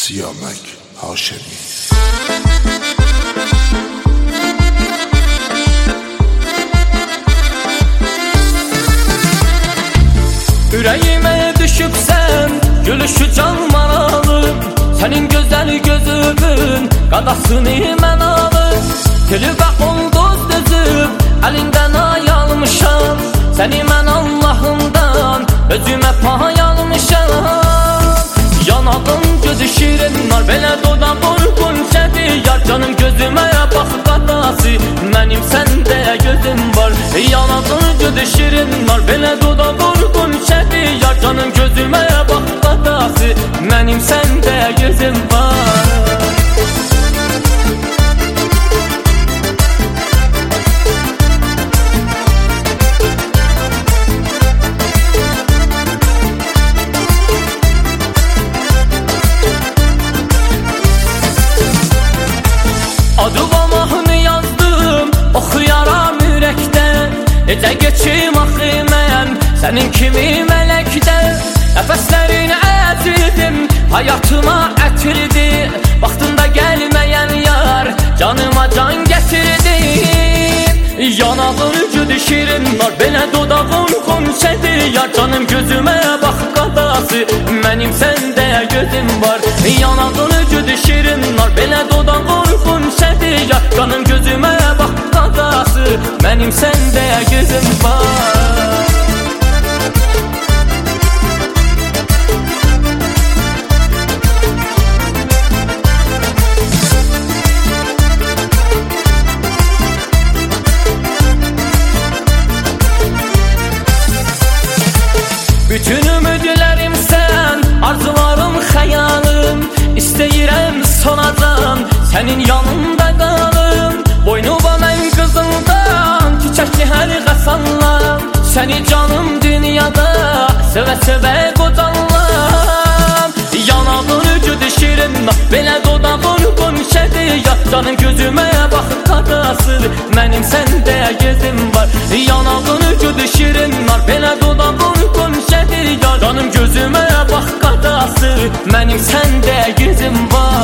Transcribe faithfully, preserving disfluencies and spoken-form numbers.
Siyamak Haşemi. Ürəyimə düşübsən, gülüşü canman alıb, sənin gözəl gözümün qadasını mən alıb. Telübə ulduz düzüb, əlindən ay almışam, səni mən Allahımdan özümə pay almışam. Yanağın gözü şirin nar, belə dodaq qorxun çədi yar, canım gözümə bax qadası, mənim səndə gözüm var. Yanağın gözü şirin nar, belə dodaq qorxun çədi yar, canım gözümə bax qadası, mənim səndə gözüm var. Adı və mahnı yazdım, oxuyaram ürəkdə, necə geçim axı mən sənin kimi mələkdə. Nəfəslərini əzildim, hayatıma ətirdi, vaxtında gəlməyən yar canıma can gətirdi. Yanağın ucudu şirin nar, belə dodağın xonçədi yar, canım gözümə bax qadası, mənim səndə gözüm var. Yanağın ucudu şirin nar, belə dodağın xonçədi yar, canım gözümə bax qadası, mənim səndə gözüm var. Bütün ümidlərim sən, arzularım, xəyalım, İstəyirəm sonacan, sənin yanında qalım. Boynuma mən qızıldan, çiçəkli hər qəsallam, səni canım dünyada sevə-sevə qocanlam. Yanağın ucudu şirin nar, belə dodağın qonşədi yar, canım gözümə bax qadası, mənim səndə gözüm var. Yanağın ucudu şirin nar, belə dodağın qonşədi yar, canım gözümə bax qadası, mənim səndə gözüm var.